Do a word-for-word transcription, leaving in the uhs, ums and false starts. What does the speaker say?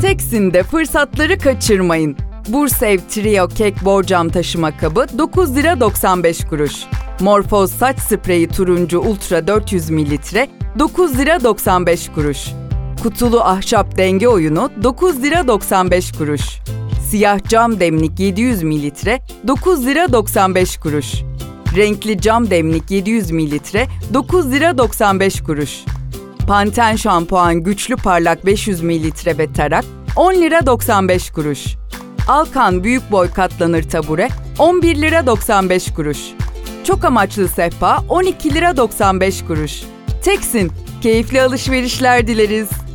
Teksin'de fırsatları kaçırmayın. Bursev Trio Kek borcam taşıma kabı dokuz lira doksan beş kuruş. Morphoz saç spreyi turuncu ultra dört yüz mililitre dokuz lira doksan beş kuruş. Kutulu ahşap denge oyunu dokuz lira doksan beş kuruş. Siyah cam demlik yedi yüz mililitre dokuz lira doksan beş kuruş. Renkli cam demlik yedi yüz mililitre dokuz lira doksan beş kuruş. Panten şampuan güçlü parlak beş yüz mililitre ve tarak on lira doksan beş kuruş. Alkan büyük boy katlanır tabure on bir lira doksan beş kuruş. Çok amaçlı sehpa on iki lira doksan beş kuruş. Teksin, keyifli alışverişler dileriz.